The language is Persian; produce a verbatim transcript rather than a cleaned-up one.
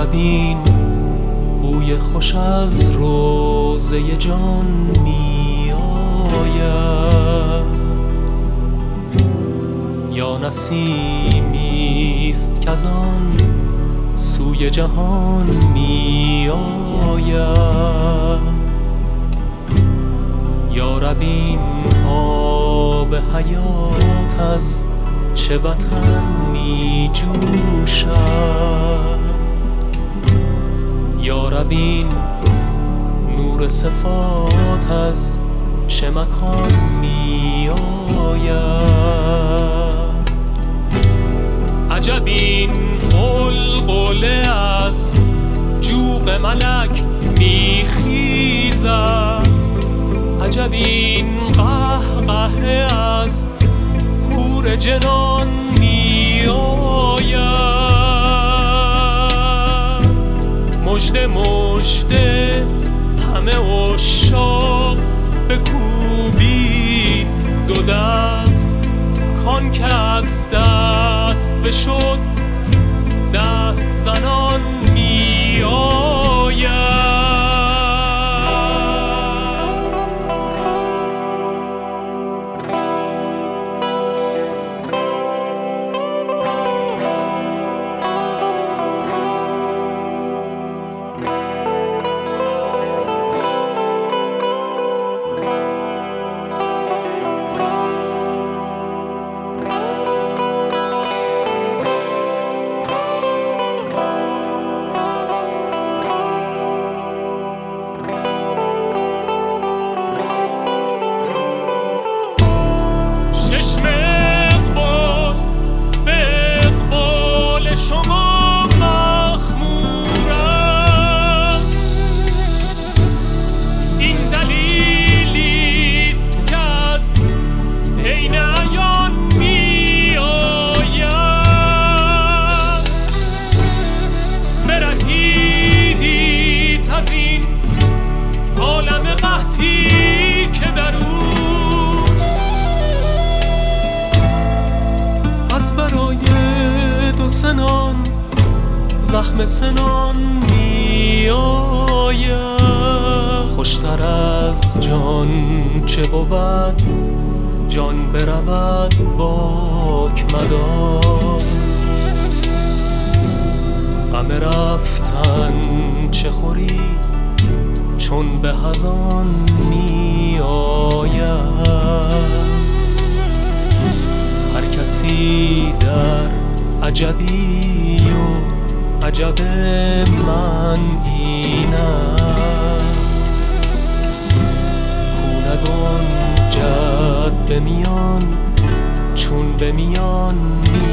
این بوی خوش از روضه جان می آید، یا نسیمیست که از آن سوی جهان می آید. یا رب این آب حیات از چه وطن می جوشد، یا رب این نور صفات از چه مکان می آید. عجب این غلغله از جوق ملک می خیزد، عجب این قهقه از حور جنان می آید. مژده مژده همه عشاق بکوبید دو دست، کان که از دست بشد دست زنان می آید. سنان زخم سنان می آید. خوشتر از جان چه بود جان برود باک مدار، غم رفتن چه خوری چون به هزان می آید. هر کسی در عجبی و عجب من این است، کو نگنجد به میان چون به میان می